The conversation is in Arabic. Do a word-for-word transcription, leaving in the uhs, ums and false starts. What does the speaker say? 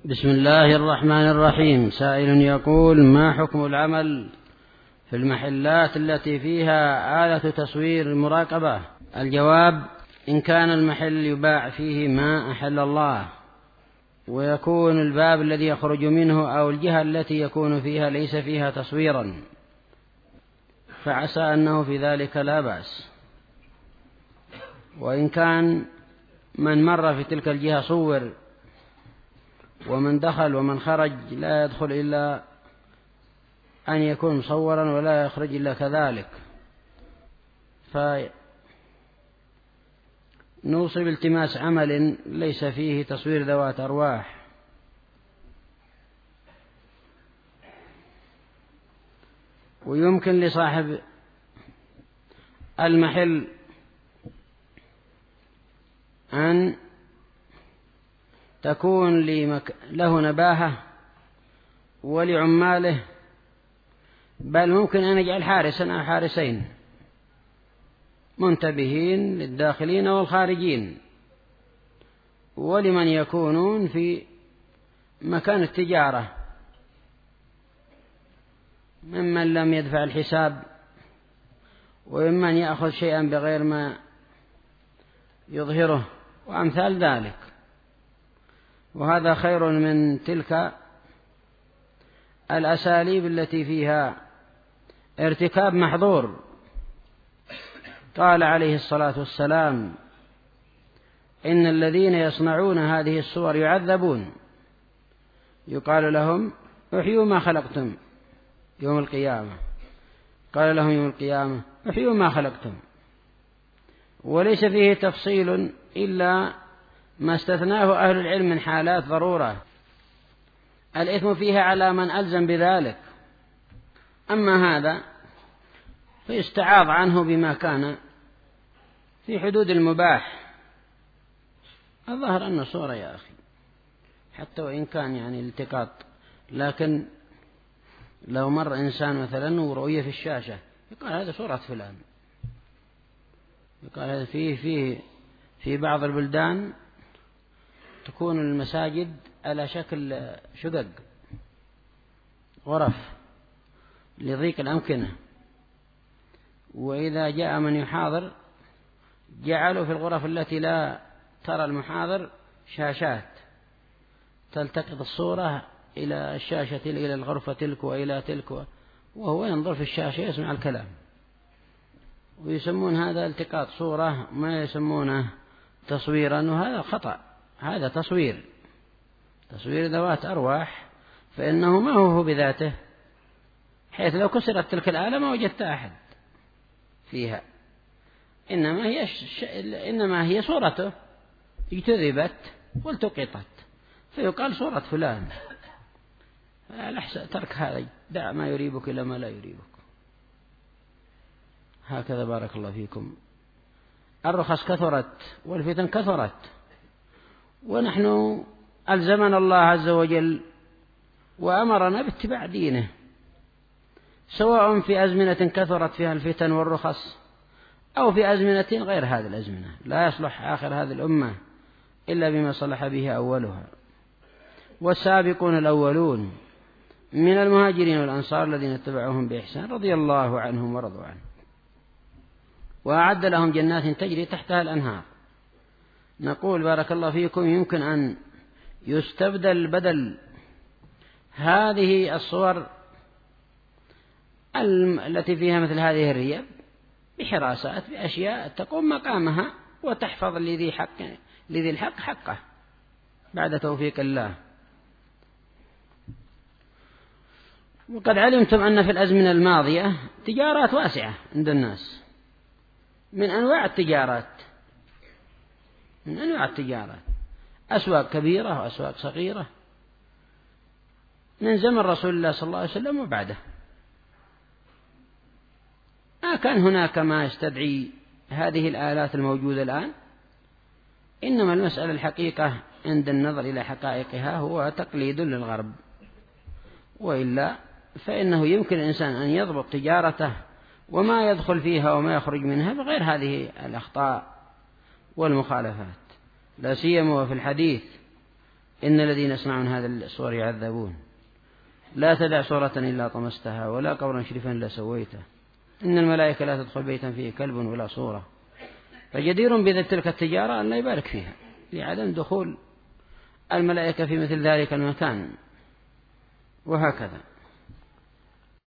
بسم الله الرحمن الرحيم. سائل يقول: ما حكم العمل في المحلات التي فيها آلة تصوير مراقبة؟ الجواب: إن كان المحل يباع فيه ما أحل الله، ويكون الباب الذي يخرج منه أو الجهة التي يكون فيها ليس فيها تصويرا، فعسى أنه في ذلك لا بأس. وإن كان من مر في تلك الجهة صور، ومن دخل ومن خرج لا يدخل إلا أن يكون مصورا ولا يخرج إلا كذلك، فنوصي بالتماس عمل ليس فيه تصوير ذوات أرواح. ويمكن لصاحب المحل أن تكون له نباهة ولعماله، بل ممكن أن يجعل حارسا أو حارسين منتبهين للداخلين والخارجين، ولمن يكونون في مكان التجارة ممن لم يدفع الحساب، وممن يأخذ شيئا بغير ما يظهره، وأمثال ذلك. وهذا خير من تلك الأساليب التي فيها ارتكاب محظور. قال عليه الصلاة والسلام: إن الذين يصنعون هذه الصور يعذبون، يقال لهم: احيوا ما خلقتم يوم القيامة. قال لهم يوم القيامة: احيوا ما خلقتم. وليس فيه تفصيل إلا ما استثناه أهل العلم من حالات ضرورة الإثم فيها على من ألزم بذلك. أما هذا فيستعاض عنه بما كان في حدود المباح. الظاهر أن صورة يا أخي، حتى وإن كان يعني التقاط، لكن لو مر إنسان مثلا ورؤية في الشاشة يقال هذا صورة فلان، يقال هذا فيه فيه في بعض البلدان تكون المساجد على شكل شقق غرف لضيق الأمكنة، وإذا جاء من يحاضر جعلوا في الغرف التي لا ترى المحاضر شاشات تلتقط الصورة إلى الشاشة إلى الغرفة تلك وإلى تلك، وهو ينظر في الشاشة يسمع الكلام. ويسمون هذا التقاط صورة، ما يسمونه تصويرا، وهذا خطأ. هذا تصوير تصوير ذوات أرواح، فإنه ما هو بذاته، حيث لو كسرت تلك الآلة ما وجدت أحد فيها، إنما هي ش... إنما هي صورته اجتذبت والتقطت، فيقال صورة فلان. ترك هذا، دع ما يريبك إلى ما لا يريبك. هكذا بارك الله فيكم. الرخص كثرت والفتن كثرت، ونحن ألزمنا الله عز وجل وأمرنا باتباع دينه، سواء في أزمنة كثرت فيها الفتن والرخص أو في أزمنة غير هذه الأزمنة. لا يصلح آخر هذه الأمة إلا بما صلح به أولها. والسابقون الأولون من المهاجرين والأنصار الذين اتبعوهم بإحسان رضي الله عنهم ورضوا عنه، وأعد لهم جنات تجري تحتها الأنهار. نقول بارك الله فيكم: يمكن أن يستبدل بدل هذه الصور التي فيها مثل هذه الريب بحراسات، بأشياء تقوم مقامها وتحفظ لذي حق لذي الحق حقه بعد توفيق الله. وقد علمتم أن في الأزمنة الماضية تجارات واسعة عند الناس، من أنواع التجارات من أنواع التجارات أسواق كبيرة وأسواق صغيرة من زمن رسول الله صلى الله عليه وسلم وبعده. ما كان هناك ما يستدعي هذه الآلات الموجودة الآن، إنما المسألة الحقيقة عند النظر إلى حقائقها هو تقليد للغرب، وإلا فإنه يمكن الإنسان أن يضبط تجارته وما يدخل فيها وما يخرج منها بغير هذه الأخطاء والمخالفات، لا سيما وفي الحديث إن الذين يصنعون هذا الصور يعذبون، لا تدع صورة إلا طمستها ولا قبرا شريفا إلا سويته، إن الملائكة لا تدخل بيتا فيه كلب ولا صورة. فجدير بذات تلك التجارة أن لا يبارك فيها لعدم دخول الملائكة في مثل ذلك المكان، وهكذا.